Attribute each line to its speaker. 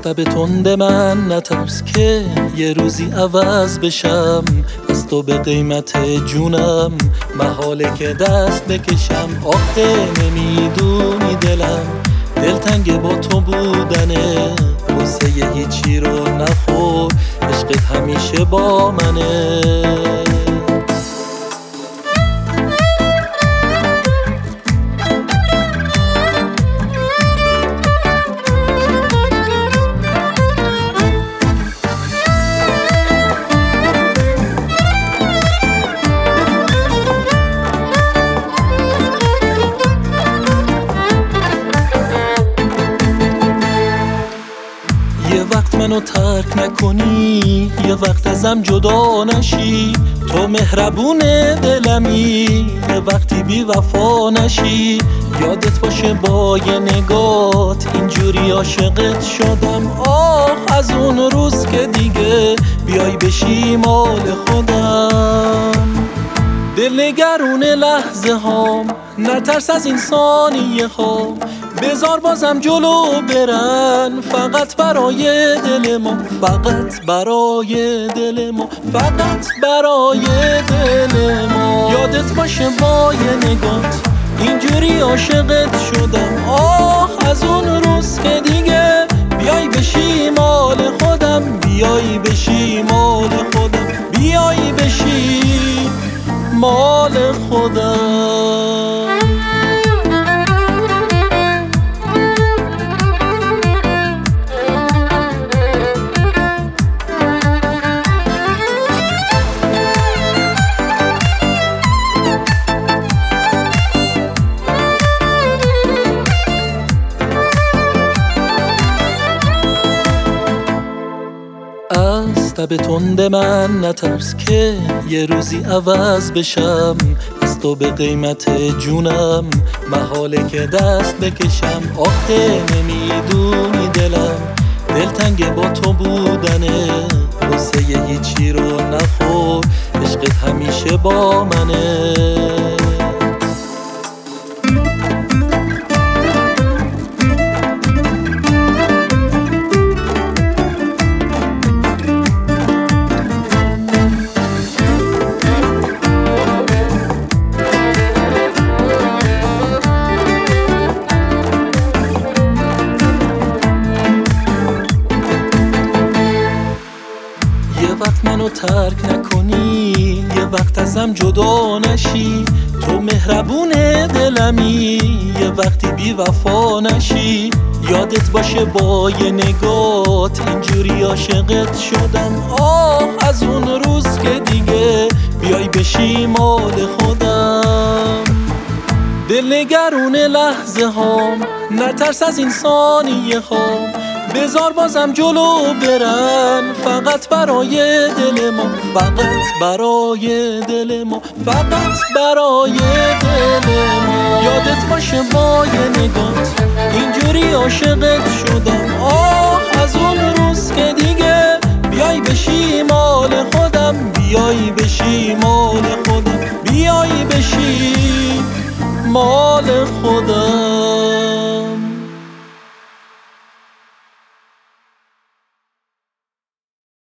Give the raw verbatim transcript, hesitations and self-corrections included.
Speaker 1: لب تند من نترس که یه روزی عوض بشم، از تو به قیمت جونم محاله که دست بکشم. آخه نمیدونی دلم دلتنگ با تو بودنه، غصه هیچی رو نخور، عشقت همیشه با منه. یه وقت منو ترک نکنی، یه وقت ازم جدا نشی، تو مهربون دلمی، یه وقتی بی وفا نشی. یادت باشه با یه نگات اینجوری عاشقت شدم. آه از اون روز که دیگه بیای بشی مال خودم. دل نگرون لحظه هام، نترس از این ثانیه هام، بذار بازم جلو برن، فقط برای دل ما، فقط برای دل ما، فقط برای دل ما. یادت باشه با یه نگات اینجوری عاشقت شدم. آه از اون روز که دیگه بیای بشی مال خودم، بیای بشی مال خودم، بیای بشی مال خودم. از لب تند من نترس که یه روزی عوض بشم، از تو به قیمت جونم محاله که دست بکشم. آخه نمیدونی دلم دلتنگ با تو بودنه، غصه هیچی رو نخور، عشقت همیشه با منه. یه وقت منو ترک نکنی، یه وقت ازم جدا نشی، تو مهربون دلمی، یه وقتی بی وفا نشی. یادت باشه با یه نگات اینجوری عاشقت شدم. آه از اون روز که دیگه بیای بشی مال خودم. دل نگرون لحظه هام، نترس از این ثانیه هام، بذار بازم جلو برن، فقط برای دل ما، فقط برای دل ما، فقط برای دل ما. یادت باشه با یه نگات اینجوری عاشقت شدم. آه از اون روز که دیگه بیای بشی مال خودم، بیای بشی مال خودم، بیای بشی مال خودم.